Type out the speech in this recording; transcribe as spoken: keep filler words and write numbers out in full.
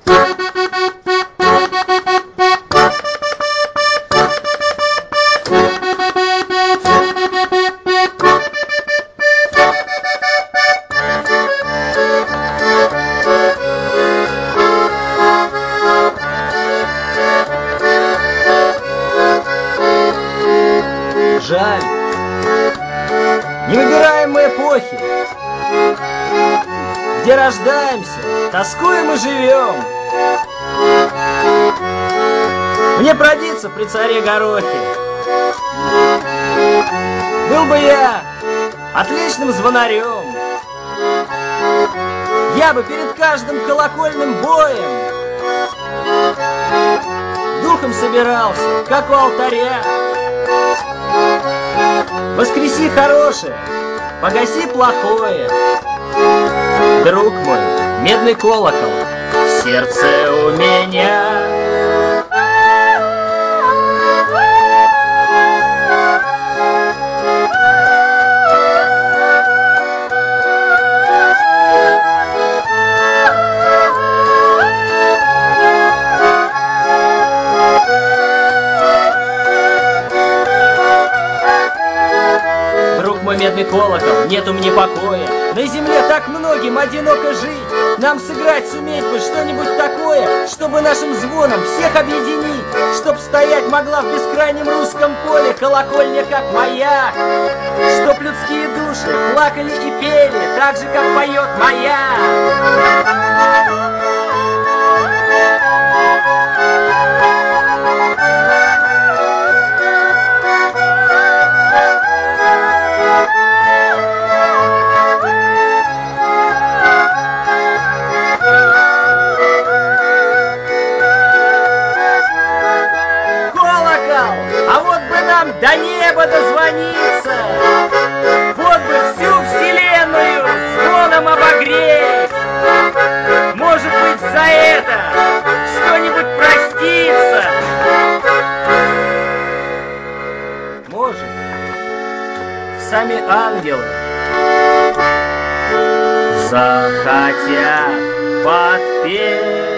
Жаль, не выбираем мы эпохи, где рождаемся, тоскуем и живем. Мне продиться при царе Горохе. Был бы я отличным звонарем, я бы перед каждым колокольным боем духом собирался, как у алтаря. Воскреси хорошее, погаси плохое. Друг мой, медный колокол в сердце у меня. Мой медный колокол, нету мне покоя. На земле так многим одиноко жить. Нам сыграть суметь бы что-нибудь такое, чтобы нашим звоном всех объединить, чтоб стоять могла в бескрайнем русском поле колокольня, как маяк, чтоб людские души плакали и пели так же, как поет маяк. А вот бы нам до неба дозвониться, вот бы всю вселенную звоном обогреть. Может быть, за это что-нибудь простится. Может, сами ангелы захотят подпеть.